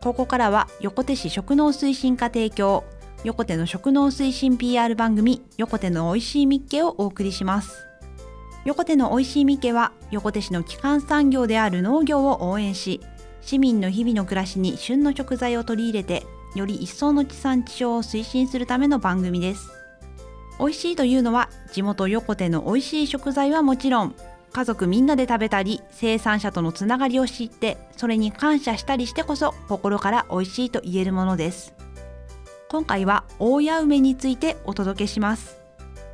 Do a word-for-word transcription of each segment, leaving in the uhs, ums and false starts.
ここからは横手市食農推進課提供、横手の食農推進 ピーアール 番組、横手のおいしいみっけをお送りします。横手のおいしいみっけは、横手市の基幹産業である農業を応援し、市民の日々の暮らしに旬の食材を取り入れて、より一層の地産地消を推進するための番組です。おいしいというのは、地元横手のおいしい食材はもちろん、家族みんなで食べたり、生産者とのつながりを知って、それに感謝したりしてこそ、心からおいしいと言えるものです。今回は大谷梅についてお届けします。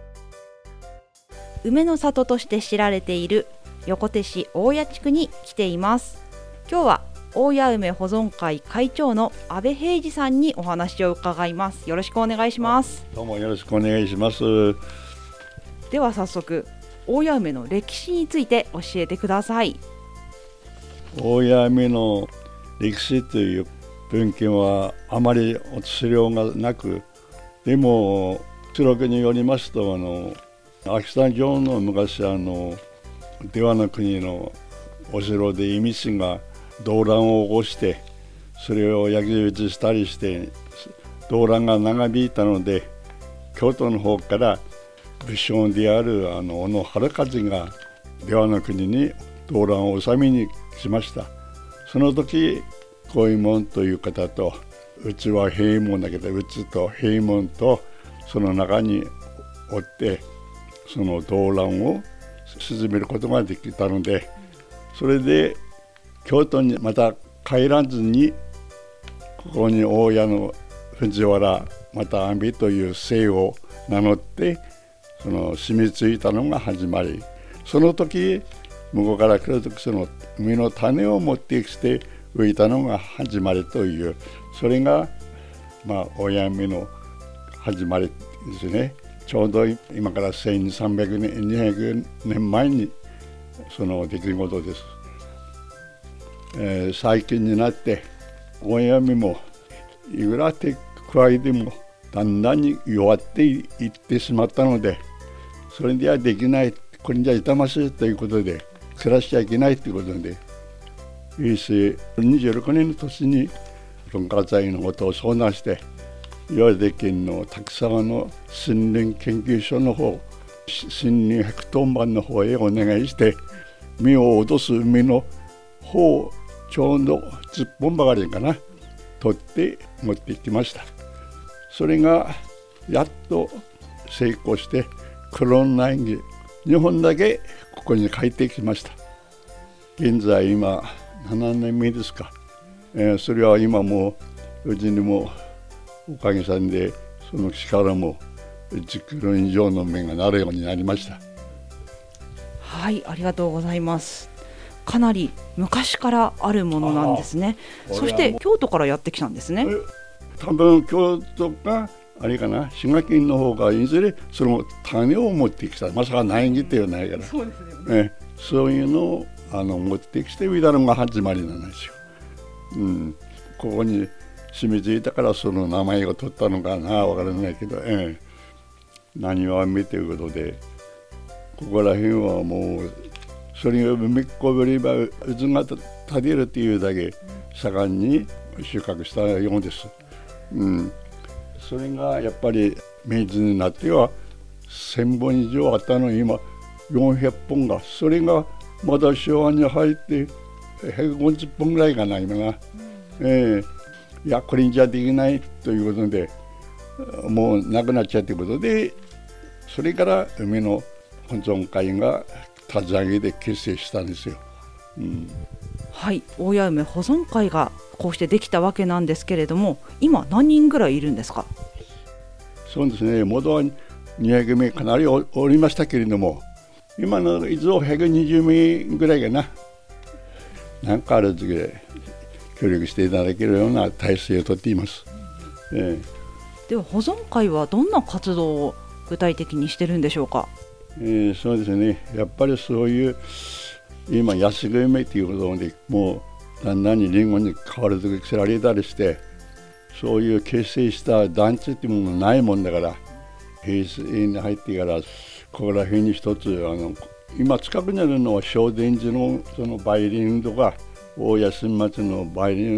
梅の里として知られている横手市大谷地区に来ています。今日は大谷梅保存会会長の阿部平次さんにお話を伺います。よろしくお願いします。 どうもよろしくお願いします。 では早速、大谷梅の歴史について教えてください。 大谷梅の歴史という文献はあまり資料がなく、でも記録によりますと、あの秋田城の昔あの出羽の国のお城で意味深が動乱を起こして、それを焼き討ちしたりして動乱が長引いたので、京都の方から武将であるあの小野春風が出羽の国に動乱を収めに来ました。その時小右衛門という方と、うちは平右衛門だけど、うちと平右衛門とその中におって、その動乱を鎮めることができたので、それで京都にまた帰らずに、ここに大谷の藤原また阿部という姓を名乗ってその住み着いたのが始まり、その時向こうから来る時、その梅の種を持ってきて植えたのが始まりという、それがまあ大谷梅の始まりですね。ちょうど今からせんさんびゃくねんにひゃくねんまえにその出来事です。えー、最近になって大谷梅もいくら手加えてもだんだんに弱っていってしまったので、それではできない、これじゃ痛ましいということで暮らしちゃいけないということで、平成にじゅうろくねんの年に文化財のことを相談して、岩手県の滝沢の森林研究所の方、森林ヘクトン版の方へお願いして、実を落とす梅の方をちょうどじゅっぽんばかりかな取って持ってきました。それがやっと成功して、黒苗木にほんだけここに帰ってきました。現在今ななねんめですか、えー、それは今もううちにもおかげさんでその力もじゅっキロ以上の芽がなるようになりました。 はい、ありがとうございます。かなり昔からあるものなんですね。そして京都からやってきたんですね。 多分京都かあれかな、滋賀県の方がいずれその種を持ってきた、まさか苗木ってはないから、そうですよね、えそういうのをあの持ってきて植えたのが始まりなんですよ。うん、ここに住み着いたからその名前を取ったのかな、わからないけど、ええ、何は梅ということで、ここら辺はもうそれが梅っこぶれば渦が立てるっていうだけ盛んに収穫したようです。うん、それがやっぱり明治になってはせんぼん以上あったのに、今よんひゃっぽんが、それがまだ昭和に入ってひゃくごじゅっぽんぐらいかな今な、うん、えー、いやこれじゃできないということで、もうなくなっちゃうということで、それから梅の保存会が立ち上げで結成したんですよ。うん、 はい、大谷梅保存会がこうしてできたわけなんですけれども、今何人ぐらいいるんですか？ そうですね、元はにひゃくめいかなり お, おりましたけれども、今の以上ひゃくにじゅうめいぐらいかな、なんかある時で協力していただけるような体制をとっています。えー、では保存会はどんな活動を具体的にしてるんでしょうか？ えー、そうですね、やっぱりそういう今安食梅ということでもうだんだんにリンゴに変わるときせられたりして、そういう結成した団地っていうものないもんだから、平成に入ってからここら辺に一つ、あの今近くにあるのは正伝寺のその梅林とか大谷新町の梅林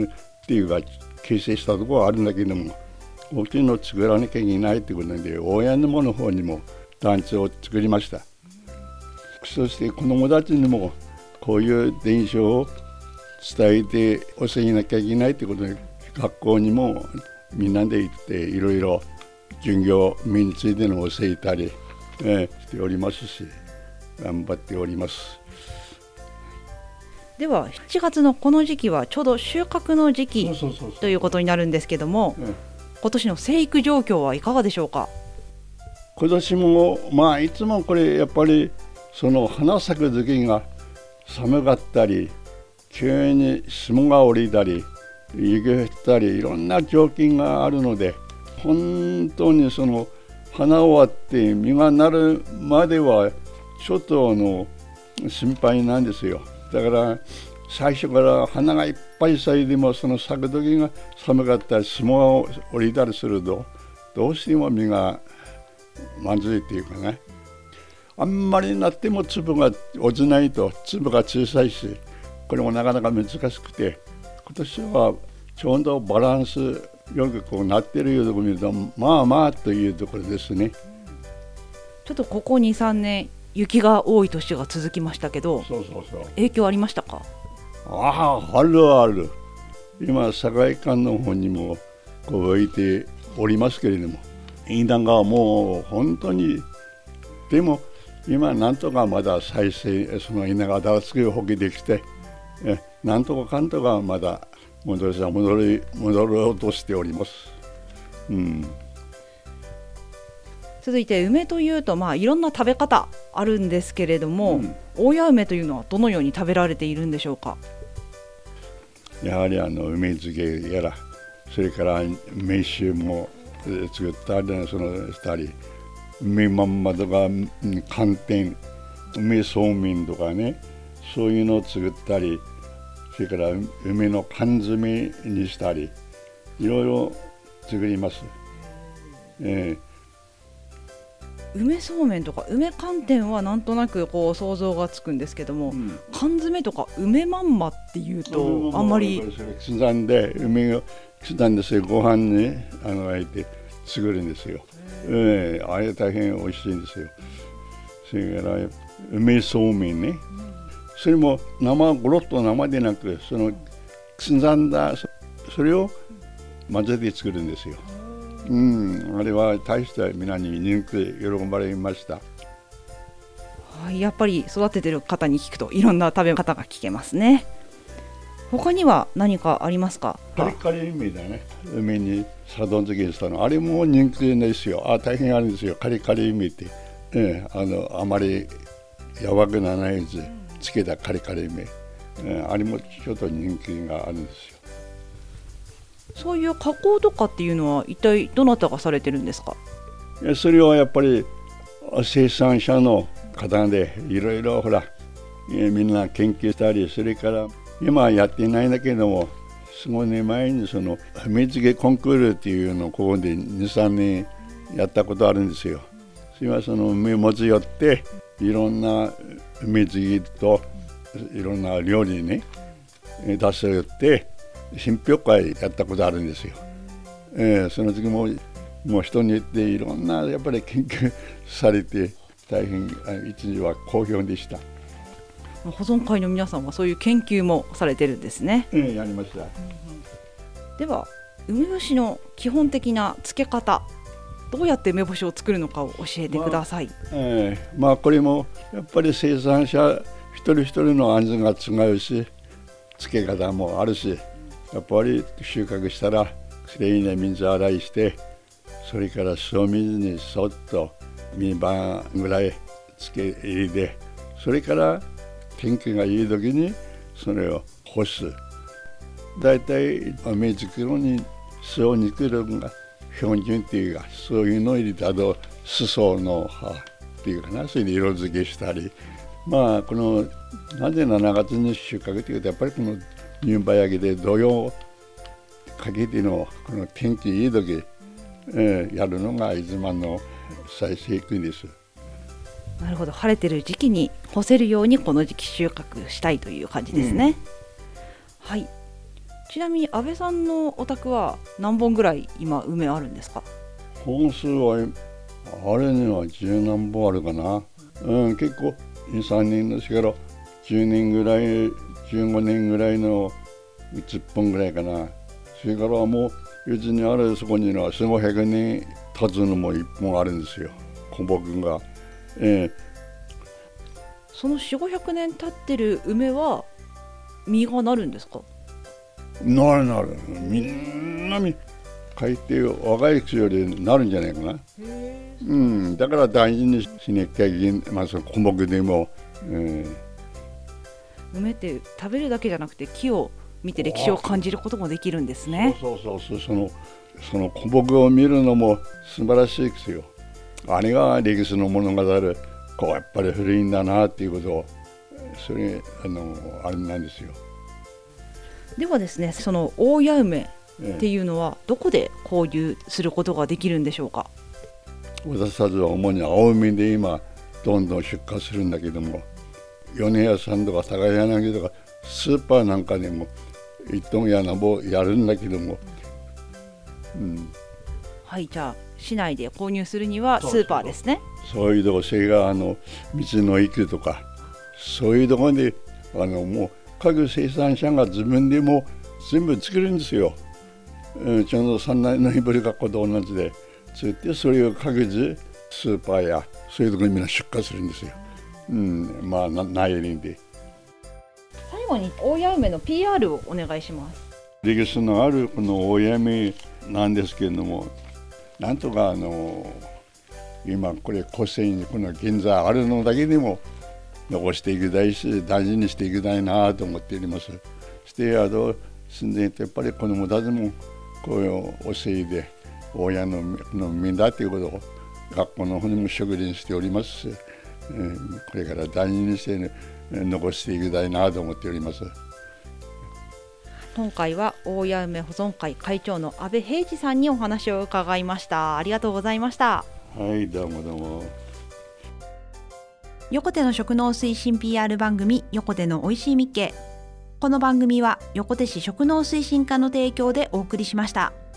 っていうか形成したところはあるんだけども、大きいのを作らなきゃいけないということで親のもの方にも団地を作りました。そして子どもたちにもこういう伝承を伝えて教えなきゃいけないということで、学校にもみんなで行っていろいろ授業身についての教えたり、えー、しておりますし、頑張っております。 ではしちがつのこの時期はちょうど収穫の時期ということになるんですけども、うん、今年の生育状況はいかがでしょうか。 今年もまあいつもこれやっぱりその花咲く時が寒かったり、急に霜が降りたり雪が降ったり、いろんな条件があるので、本当にその花終わって実がなるまではちょっとあの心配なんですよ。だから最初から花がいっぱい咲いても、その咲く時が寒かったり霜が降りたりするとどうしても実がまずいっていうかね、あんまりなっても粒が落ちないと粒が小さいし、これもなかなか難しくて、今年はちょうどバランスよくこうなっているところを見ると、まあまあというところですね。 ちょっとここ に,さん 年雪が多い年が続きましたけど、 そうそうそう、 影響ありましたか。 ああ、あるある。今境館の方にもこう置いておりますけれども、稲がもう本当に、でも今なんとかまだ再生、その稲が新しく補給できて、えなんとかかんとかまだ戻り戻り戻ろうとしております。うん、 続いて梅というと、まあ、いろんな食べ方あるんですけれども、うん、大谷梅というのはどのように食べられているんでしょうか。 やはりあの梅漬けやら、それから梅酒も作ったりそのしたり、梅まんまとか寒天、梅そうめんとかね、そういうのを作ったり、それから梅の缶詰にしたり、いろいろ作ります。えー梅そうめんとか梅寒天はなんとなくこう想像がつくんですけども、うん、缶詰とか梅まんまっていうとあんまり刻んで梅を刻んでそれご飯にあのあえて作るんですよ。えー、あれ大変美味しいんですよ。それから梅そうめんね、うん、それも生ゴロッと生でなく、その刻んだそれを混ぜて作るんですよ。うん、あれは大して皆に人気で喜ばれました。 はい、やっぱり育ててる方に聞くといろんな食べ方が聞けますね。他には何かありますか。 カリカリ梅だね。梅にサドン漬けしたの、あれも人気ですよ。あ、大変あるんですよ。カリカリ梅って、えー、あのあまりやわくならないでつけたカリカリ梅、えー、あれもちょっと人気があるんですよ。 そういう加工とかっていうのは一体どなたがされてるんですか。 それはやっぱり生産者の方でいろいろほらみんな研究したり、それから今はやっていないんだけども、ごねんまえにその梅漬けコンクールっていうのをここで に,さん 年やったことあるんですよ。それはその梅持ち寄っていろんな梅漬けといろんな料理にね出し寄って品評会やったことあるんですよ。えー、その時ももう人に言っていろんなやっぱり研究されて大変一時は好評でした。 保存会の皆さんはそういう研究もされてるんですね。 えー、やりました。 では梅干しの基本的な漬け方、どうやって梅干しを作るのかを教えてください。 まあえーまあ、これもやっぱり生産者一人一人の味が違うし、漬け方もあるし、やっぱり収穫したらきれいに水洗いして、それから塩水にそっとにばんぐらいつけ入れて、それから天気がいい時にそれを干す。だいたい梅作るのに塩肉量が標準っていうか、そういうのを入れたとすその葉っていうかな、それで色付けしたり、まあこのなぜしちがつに収穫というと、やっぱりこの入梅焼きで土曜かけてのこの天気いい時、えー、やるのが一番の最盛期です。 なるほど、晴れてる時期に干せるようにこの時期収穫したいという感じですね。うん、はい。 ちなみに安倍さんのお宅は何本ぐらい今梅あるんですか？ 本数はあれにはじゅう何本あるかな、うん、結構に、さんにんですけどじゅうにんぐらいじゅうごにんぐらいのじゅっぽんぐらいかな。それからもううちにあるそこにはよん、ごひゃくにん立つのもいっぽんあるんですよ、古木が、えー、 そのよん、ごひゃくねん経ってる梅は実がなるんですか？ なるなる、みんなみ海底若い人よりなるんじゃないかな。へー、うん、だから大事にしなきゃいけない、まあ、その古木でも、えー、梅って食べるだけじゃなくて木を見て歴史を感じることもできるんですね。 そうそうそうそう、そのその古木を見るのも素晴らしいですよ。あれが歴史の物語る、こうやっぱり古いんだなっていうことを、それあのあれなんですよ。 ではですね、その大谷梅っていうのはどこで購入することができるんでしょうか？ 私たちは主に青海で今どんどん出荷するんだけども、米屋さんとか高柳とかスーパーなんかでも一トンやなぼやるんだけども、うん、 はい、じゃあ市内で購入するにはスーパーですね。 そういうとこ、それがあの道の駅とかそういうところであのもう各生産者が自分でも全部作るんですよ。うん、ちょうど三内のいぶりがっこと同じで作って、それを各自スーパーやそういうところにみんな出荷するんですよ。うん、まあ内輪で。 最後に大谷梅の ピーアール をお願いします。 歴史のあるこの大谷梅なんですけれども、なんとかあの今これ個性にこの現在あるのだけでも残していきたいし大事にしていきたいなと思っております。そしてあと住んでいてやっぱり子どもたちもこういう教えで親ののみんだということを学校の方にも植林しておりますし、えー、これから大事にして、ね、残していきたいなと思っております。 今回は大谷梅保存会会長の安倍平次さんにお話を伺いました。ありがとうございました。 はい、どうもどうも。 横手の食農推進 ピーアール 番組横手のおいしいみっけ。この番組は横手市食農推進課の提供でお送りしました。